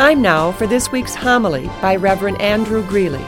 Time now for this week's homily by Reverend Andrew Greeley.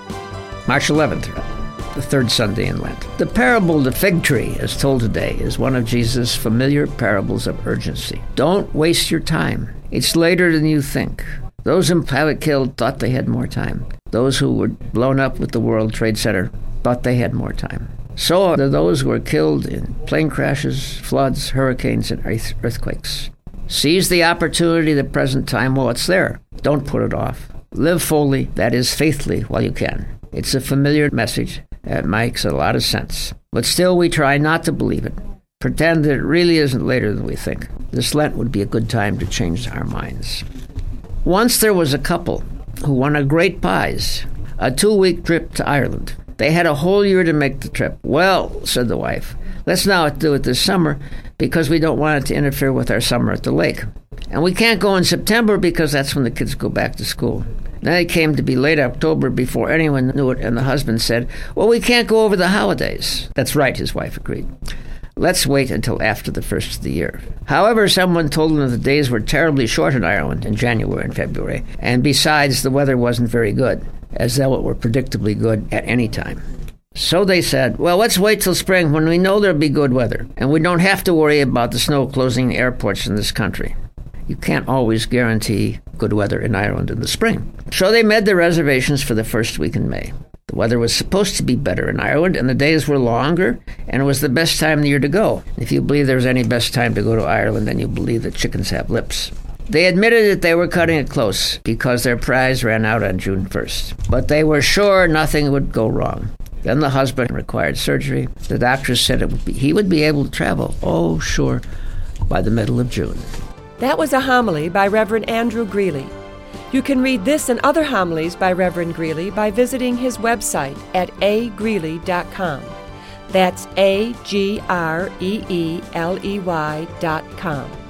March 11th, the third Sunday in Lent. The parable of the fig tree, as told today, is one of Jesus' familiar parables of urgency. Don't waste your time. It's later than you think. Those in Pilate killed thought they had more time. Those who were blown up with the World Trade Center thought they had more time. So are those who were killed in plane crashes, floods, hurricanes, and earthquakes. Seize the opportunity of the present time while it's there. Don't put it off. Live fully, that is, faithfully, while you can. It's a familiar message that makes a lot of sense. But still, we try not to believe it. Pretend that it really isn't later than we think. This Lent would be a good time to change our minds. Once there was a couple who won a great prize, a 2-week trip to Ireland. They had a whole year to make the trip. Well, said the wife, let's not do it this summer because we don't want it to interfere with our summer at the lake. And we can't go in September because that's when the kids go back to school. Then it came to be late October before anyone knew it, and the husband said, well, we can't go over the holidays. That's right, his wife agreed. Let's wait until after the first of the year. However, someone told them that the days were terribly short in Ireland in January and February, and besides, the weather wasn't very good, as though it were predictably good at any time. So they said, well, let's wait till spring when we know there'll be good weather, and we don't have to worry about the snow closing airports in this country. You can't always guarantee good weather in Ireland in the spring. So they made their reservations for the first week in May. The weather was supposed to be better in Ireland, and the days were longer, and it was the best time of the year to go. If you believe there's any best time to go to Ireland, then you believe that chickens have lips. They admitted that they were cutting it close because their prize ran out on June 1st. But they were sure nothing would go wrong. Then the husband required surgery. The doctors said he would be able to travel, oh, sure, by the middle of June. That was a homily by Reverend Andrew Greeley. You can read this and other homilies by Reverend Greeley by visiting his website at agreeley.com. That's agreeley.com.